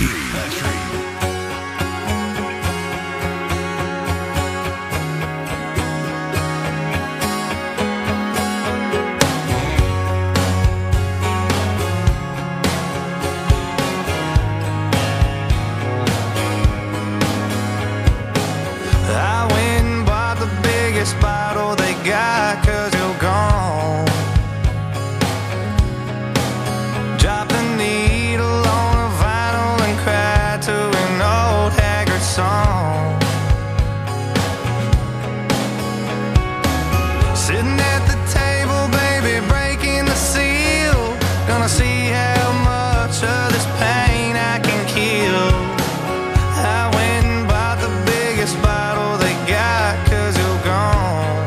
I went and bought the biggest bottle they got, 'cause you're gone. Drop the needle on a vinyl and cry to an old haggard song. Sitting at the table, baby, breaking the seal. Gonna see how much of this pain I can kill. I went and bought the biggest bottle they got, 'cause you're gone.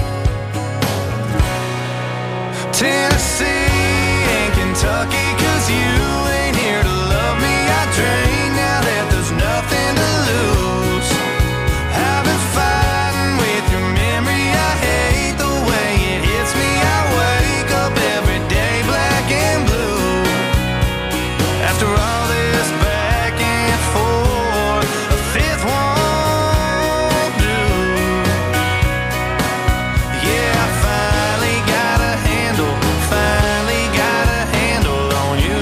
Tennessee and Kentucky, 'cause you ain't here to love me. I drink now that there's nothing to lose. I've been fighting with your memory. I hate the way it hits me. I wake up every day black and blue. After all this back and forth, a fifth won't do. Yeah, I finally got a handle, finally got a handle on you.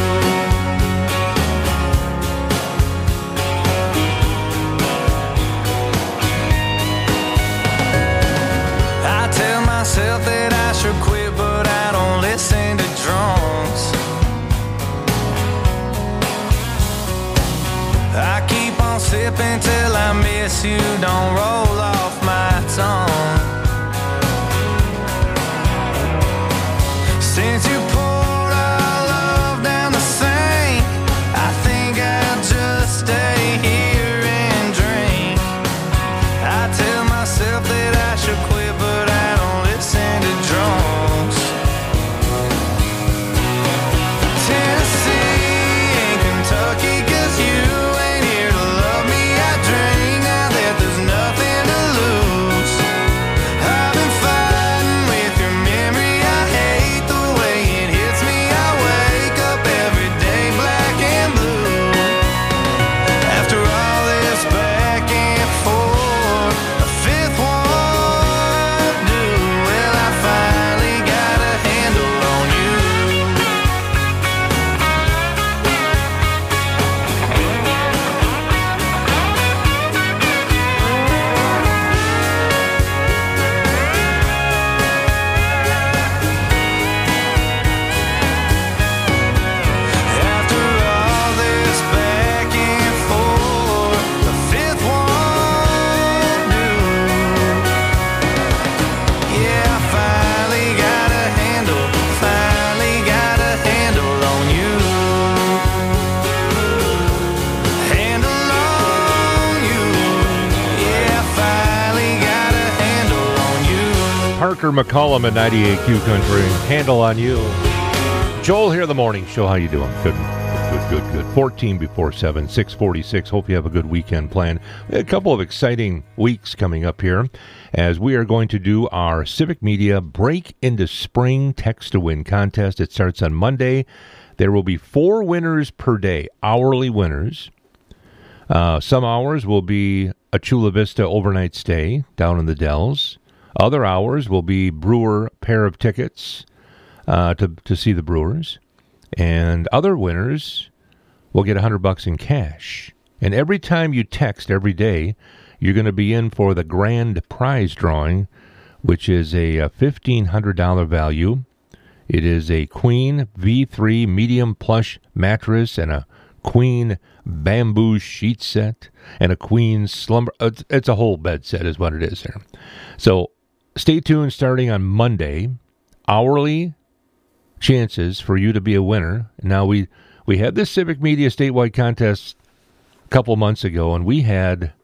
I tell myself that I should quit, but I don't listen to drunks. I keep on sipping till I miss you, don't roll off my tongue. Since you poured our love down the sink, I think I'll just stay here and drink. I tell myself that I should quit, but I don't listen to drunks. Tennessee and Kentucky, 'cause you ain't here to love me. I drink now that there's nothing to lose. Walker McCollum at ninety-eight Q Country. Handle on you. Joel here, the morning show. How you doing? Good, good, good, good. fourteen before seven, six forty-six. Hope you have a good weekend planned. A couple of exciting weeks coming up here as we are going to do our Civic Media Break into Spring Text to Win contest. It starts on Monday. There will be four winners per day, hourly winners. Uh, some hours will be a Chula Vista overnight stay down in the Dells. Other hours will be Brewer pair of tickets uh, to to see the Brewers, and other winners will get a hundred bucks in cash. And every time you text every day, you're going to be in for the grand prize drawing, which is a, a fifteen hundred dollar value. It is a Queen V three medium plush mattress and a Queen bamboo sheet set and a Queen slumber. It's, it's a whole bed set is what it is there. So stay tuned starting on Monday. Hourly chances for you to be a winner. Now, we, we had this Civic Media statewide contest a couple months ago, and we had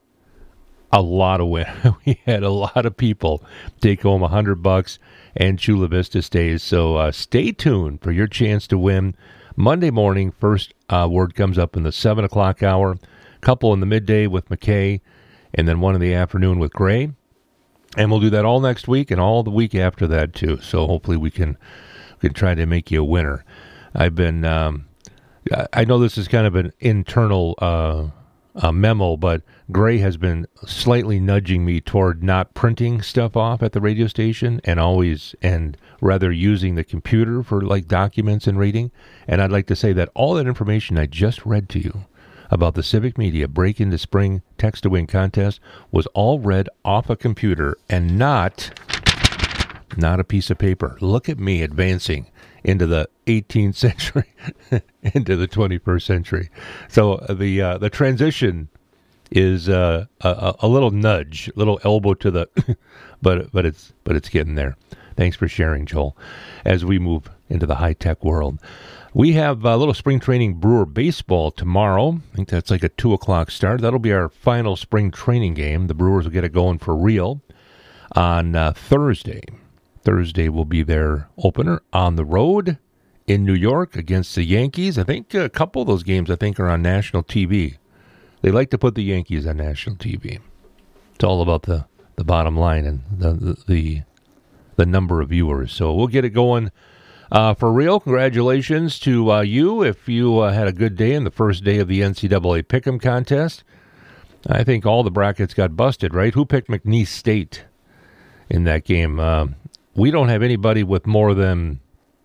a lot of win. We had a lot of people take home a hundred bucks and Chula Vista stays. So uh, stay tuned for your chance to win Monday morning. First uh, word comes up in the seven o'clock hour, couple in the midday with McKay, and then one in the afternoon with Gray. And we'll do that all next week and all the week after that too. So hopefully we can we can try to make you a winner. I've been um, I know this is kind of an internal uh, uh, memo, but Gray has been slightly nudging me toward not printing stuff off at the radio station and always and rather using the computer for like documents and reading. And I'd like to say that all that information I just read to you about the Civic Media Break into Spring Text to Win contest was all read off a computer and not not a piece of paper. Look at me advancing into the eighteenth century, into the twenty-first century. So uh, the uh, the transition is uh, a, a little nudge, a little elbow to the, but but it's but it's getting there. Thanks for sharing, Joel. As we move into the high tech world, we have a little spring training Brewer baseball tomorrow. I think that's like a two o'clock start. That'll be our final spring training game. The Brewers will get it going for real on uh, Thursday. Thursday will be their opener on the road in New York against the Yankees. I think a couple of those games I think are on national T V. They like to put the Yankees on national T V. It's all about the, the bottom line and the, the the the number of viewers. So we'll get it going uh, for real. Congratulations to uh, you if you uh, had a good day in the first day of the N C double A Pick'em contest. I think all the brackets got busted, right? Who picked McNeese State in that game? Uh, we don't have anybody with more than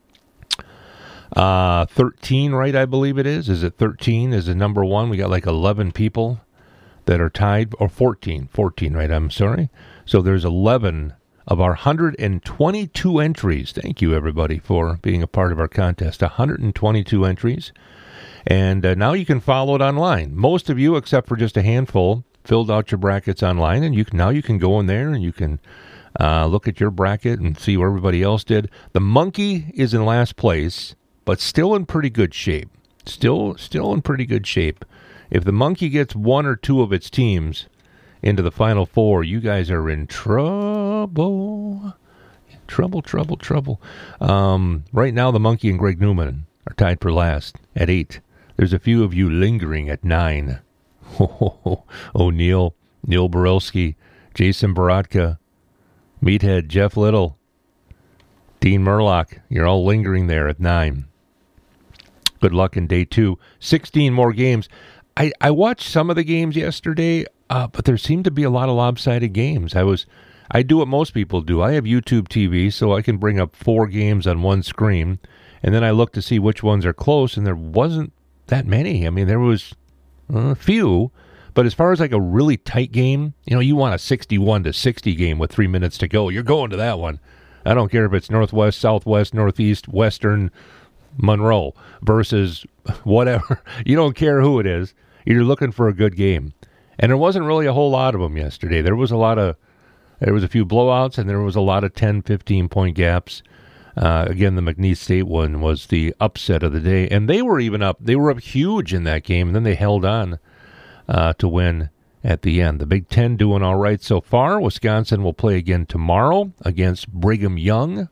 uh, thirteen, right? I believe it is. Is it thirteen? Is it number one? We got like eleven people that are tied, or fourteen. fourteen, right? I'm sorry. So there's eleven of our one hundred twenty-two entries. Thank you, everybody, for being a part of our contest. one hundred twenty-two entries. And uh, now you can follow it online. Most of you, except for just a handful, filled out your brackets online, and you can, now you can go in there and you can uh, look at your bracket and see where everybody else did. The Monkey is in last place, but still in pretty good shape. Still, still in pretty good shape. If the Monkey gets one or two of its teams into the Final Four, you guys are in trouble. Trouble, trouble, trouble. Um, right now, the Monkey and Greg Newman are tied for last at eight. There's a few of you lingering at nine. O'Neill, Neil Borelski, Jason Baratka, Meathead, Jeff Little, Dean Murlock. You're all lingering there at nine. Good luck in day two. sixteen more games. I, I watched some of the games yesterday, uh, but there seemed to be a lot of lopsided games. I was, I do what most people do. I have YouTube T V, so I can bring up four games on one screen, and then I look to see which ones are close, and there wasn't that many. I mean, there was a few, but as far as like a really tight game, you know, you want a sixty-one to sixty game with three minutes to go. You're going to that one. I don't care if it's Northwest, Southwest, Northeast, Western, Monroe versus whatever. You don't care who it is. You're looking for a good game. And there wasn't really a whole lot of them yesterday. There was a lot of, there was a few blowouts, and there was a lot of ten, fifteen point gaps. Uh, again, the McNeese State one was the upset of the day. And they were even up. They were up huge in that game, and then they held on uh, to win at the end. The Big Ten doing all right so far. Wisconsin will play again tomorrow against Brigham Young.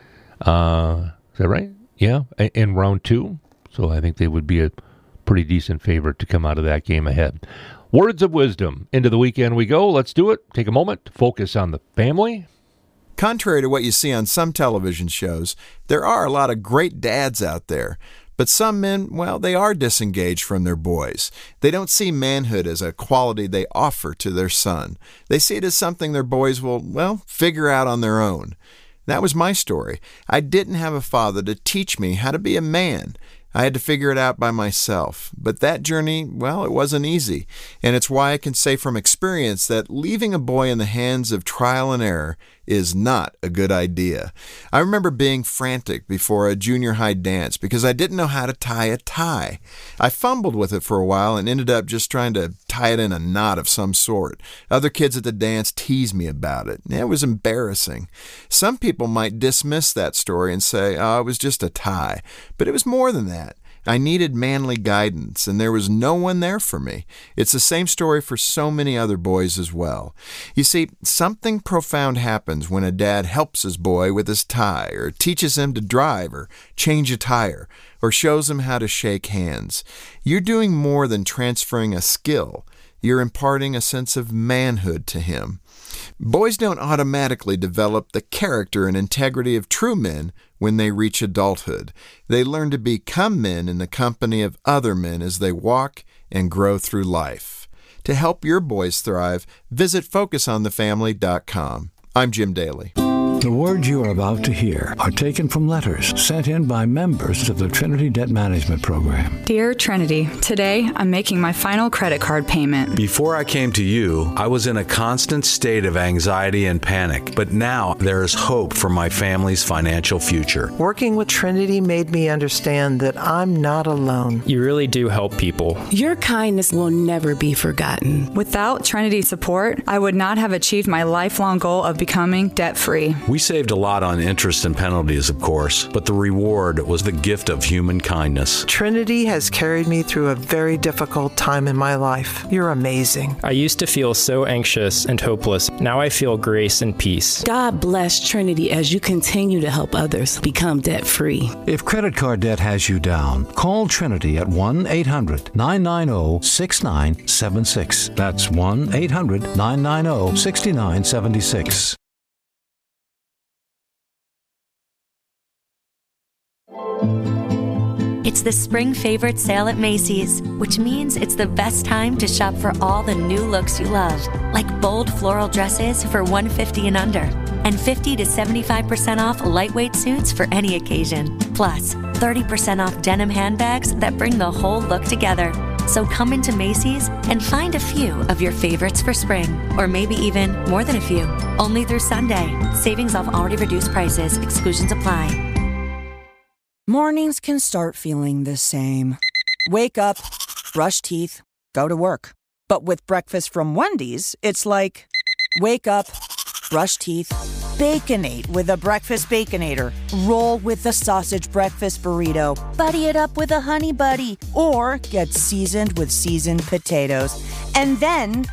Uh, is that right? Yeah, in round two. So I think they would be a pretty decent favorite to come out of that game ahead. Words of wisdom. Into the weekend we go. Let's do it. Take a moment to focus on the family. Contrary to what you see on some television shows, there are a lot of great dads out there. But some men, well, they are disengaged from their boys. They don't see manhood as a quality they offer to their son. They see it as something their boys will, well, figure out on their own. That was my story. I didn't have a father to teach me how to be a man. I had to figure it out by myself. But that journey, well, it wasn't easy. And it's why I can say from experience that leaving a boy in the hands of trial and error is not a good idea. I remember being frantic before a junior high dance because I didn't know how to tie a tie. I fumbled with it for a while and ended up just trying to tie it in a knot of some sort. Other kids at the dance teased me about it. It was embarrassing. Some people might dismiss that story and say, oh, it was just a tie. But it was more than that. I needed manly guidance, and there was no one there for me. It's the same story for so many other boys as well. You see, something profound happens when a dad helps his boy with his tie, or teaches him to drive, or change a tire, or shows him how to shake hands. You're doing more than transferring a skill. You're imparting a sense of manhood to him. Boys don't automatically develop the character and integrity of true men when they reach adulthood. They learn to become men in the company of other men as they walk and grow through life. To help your boys thrive, visit focus on the family dot com. I'm Jim Daly. The words you are about to hear are taken from letters sent in by members of the Trinity Debt Management Program. Dear Trinity, today I'm making my final credit card payment. Before I came to you, I was in a constant state of anxiety and panic, but now there is hope for my family's financial future. Working with Trinity made me understand that I'm not alone. You really do help people. Your kindness will never be forgotten. Without Trinity's support, I would not have achieved my lifelong goal of becoming debt-free. We saved a lot on interest and penalties, of course, but the reward was the gift of human kindness. Trinity has carried me through a very difficult time in my life. You're amazing. I used to feel so anxious and hopeless. Now I feel grace and peace. God bless Trinity as you continue to help others become debt-free. If credit card debt has you down, call Trinity at one eight hundred nine nine zero six nine seven six. That's one eight hundred nine nine zero six nine seven six. It's the spring favorite sale at Macy's, which means it's the best time to shop for all the new looks you love, like bold floral dresses for one hundred fifty dollars and under, and fifty to seventy-five percent off lightweight suits for any occasion. Plus, thirty percent off denim handbags that bring the whole look together. So come into Macy's and find a few of your favorites for spring, or maybe even more than a few. Only through Sunday. Savings off already reduced prices. Exclusions apply. Mornings can start feeling the same. Wake up, brush teeth, go to work. But with breakfast from Wendy's, it's like, wake up, brush teeth, Baconate with a breakfast Baconator. Roll with the sausage breakfast burrito. Buddy it up with a honey buddy. Or get seasoned with seasoned potatoes. And then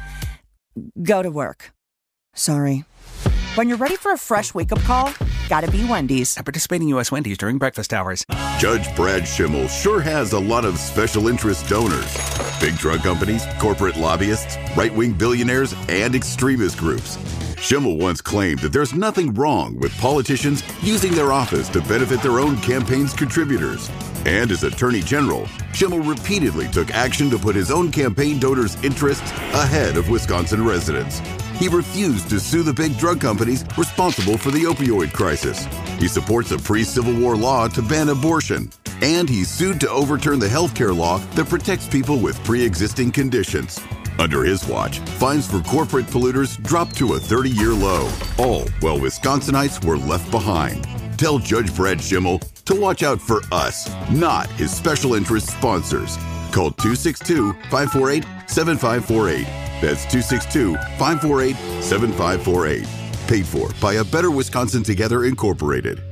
go to work. Sorry. When you're ready for a fresh wake-up call, gotta be Wendy's. At participating U S Wendy's during breakfast hours. Judge Brad Schimmel sure has a lot of special interest donors. Big drug companies, corporate lobbyists, right-wing billionaires, and extremist groups. Schimmel once claimed that there's nothing wrong with politicians using their office to benefit their own campaign's contributors. And as Attorney General, Schimmel repeatedly took action to put his own campaign donors' interests ahead of Wisconsin residents. He refused to sue the big drug companies responsible for the opioid crisis. He supports a pre-Civil War law to ban abortion. And he sued to overturn the health care law that protects people with pre-existing conditions. Under his watch, fines for corporate polluters dropped to a thirty-year low, all while Wisconsinites were left behind. Tell Judge Brad Schimmel to watch out for us, not his special interest sponsors. Call two six two, five four eight, seven five four eight. That's two six two, five four eight, seven five four eight. Paid for by A Better Wisconsin Together, Incorporated.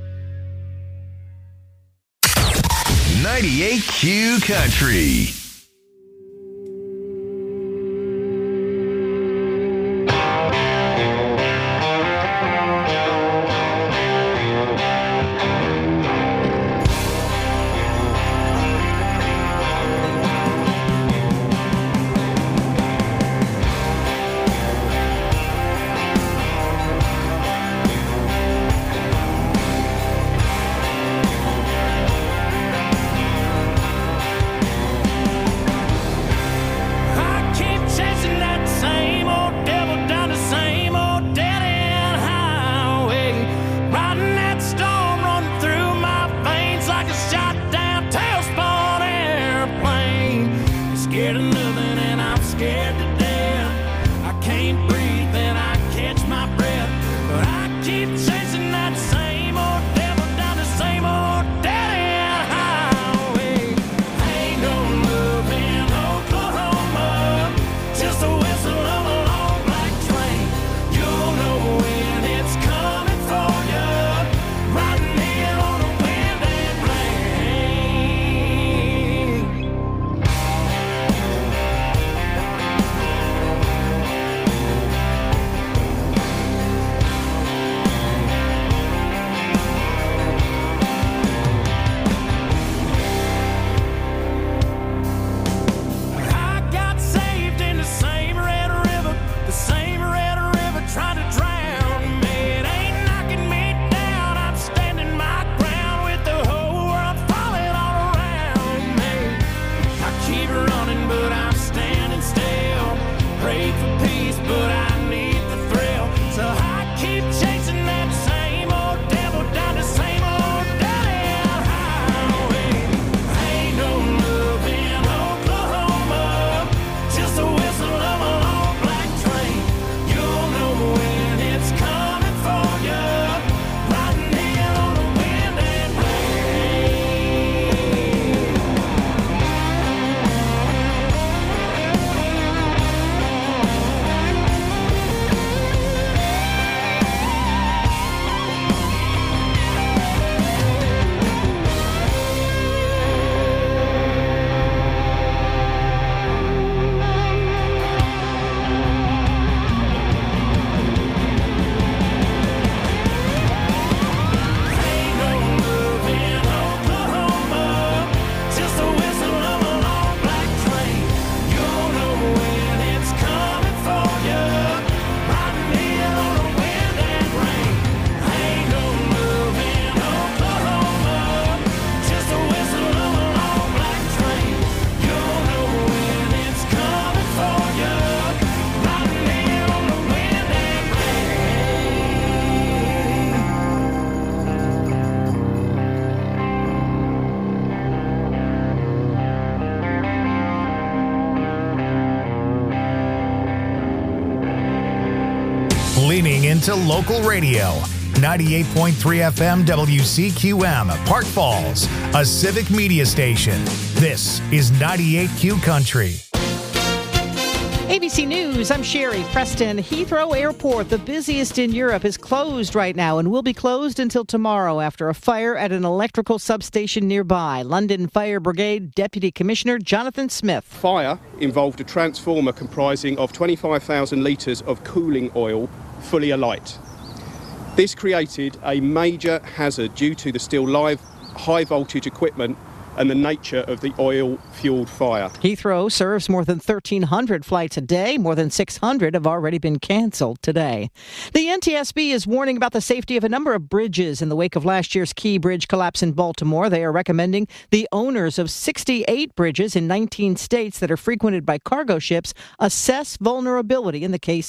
ninety-eight Q Country. scared of nothing and I'm scared to death. I can't breathe and I catch my breath, but I keep chasing that same old devil down the same old dead-end highway. Ain't no love in Oklahoma, just a whistle of a long black train. You'll know when it's coming for you, riding in on a wind and I got saved in the same red river, the same red river trying to drown me. It ain't knocking me down, I'm standing my ground with the whole world falling all around me. I keep running, but I'm standing still. Pray for peace, but I need the thrill. So I keep chasing that same old devil down the same old dead-end highway. Ain't no love in Oklahoma, just a whistle of a long black train. You'll know when it's coming for you, riding in on the wind and just a whistle of a long black train. You'll know when it's coming for you, riding in on the wind and rain. Ain't no love in Oklahoma, just a whistle of a long black train. You'll know when it's coming for you, riding in on the wind and Leaning into local radio. ninety-eight point three F M W C Q M, Park Falls, a civic media station. This is ninety-eight Q Country. A B C News, I'm Sherry Preston. Heathrow Airport, the busiest in Europe, is closed right now and will be closed until tomorrow after a fire at an electrical substation nearby. London Fire Brigade Deputy Commissioner Jonathan Smith. Fire involved a transformer comprising of twenty-five thousand litres of cooling oil fully alight. This created a major hazard due to the still live high voltage equipment and the nature of the oil-fueled fire. Heathrow serves more than thirteen hundred flights a day. More than six hundred have already been canceled today. The N T S B is warning about the safety of a number of bridges in the wake of last year's Key Bridge collapse in Baltimore. They are recommending the owners of sixty-eight bridges in nineteen states that are frequented by cargo ships assess vulnerability in the case